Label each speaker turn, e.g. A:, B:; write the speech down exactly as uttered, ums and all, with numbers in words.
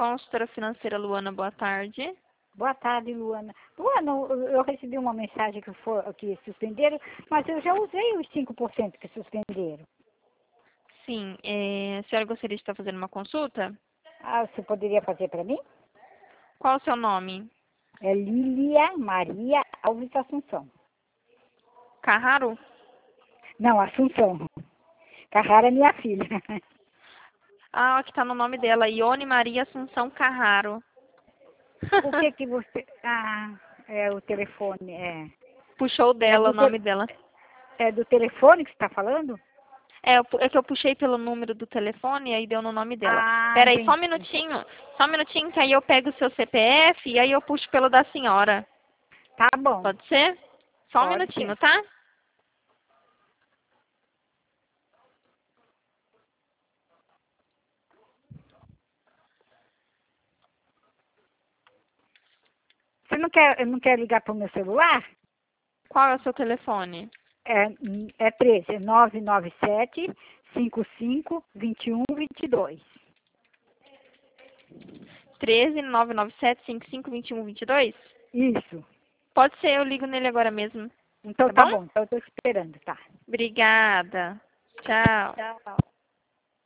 A: Consultora financeira Luana, boa tarde.
B: Boa tarde, Luana. Luana, eu eu recebi uma mensagem que, for, que suspenderam, mas eu já usei os cinco por cento que suspenderam.
A: Sim, é, a senhora gostaria de estar fazendo uma consulta?
B: Ah, você poderia fazer para mim?
A: Qual o seu nome?
B: É Lília Maria Alves Assunção.
A: Carraro?
B: Não, Assunção. Carrara é minha filha.
A: Ah, aqui está no nome dela, Ione Maria Assunção Carraro.
B: O que que você... Ah, é o telefone, é...
A: Puxou
B: É
A: dela,
B: do,
A: o nome
B: te...
A: dela.
B: é do telefone que você está falando?
A: É, eu pu- é que eu puxei pelo número do telefone e aí deu no nome dela.
B: Ah,
A: Pera aí, só um
B: entendi.
A: minutinho. Só um minutinho que aí eu pego o seu C P F e aí eu puxo pelo da senhora.
B: Tá bom,
A: Pode ser? Só um
B: pode
A: minutinho,
B: ser.
A: tá?
B: Você não quer, não quer ligar para o meu celular?
A: Qual é o seu telefone?
B: É, é treze, nove nove sete, cinco cinco, dois um dois dois.
A: treze, nove nove sete, cinco cinco, dois um dois dois?
B: Isso.
A: Pode ser, eu ligo nele agora mesmo.
B: Então
A: Tá
B: tá
A: bom?
B: bom, então eu tô esperando, tá?
A: Obrigada. Tchau.
B: Tchau.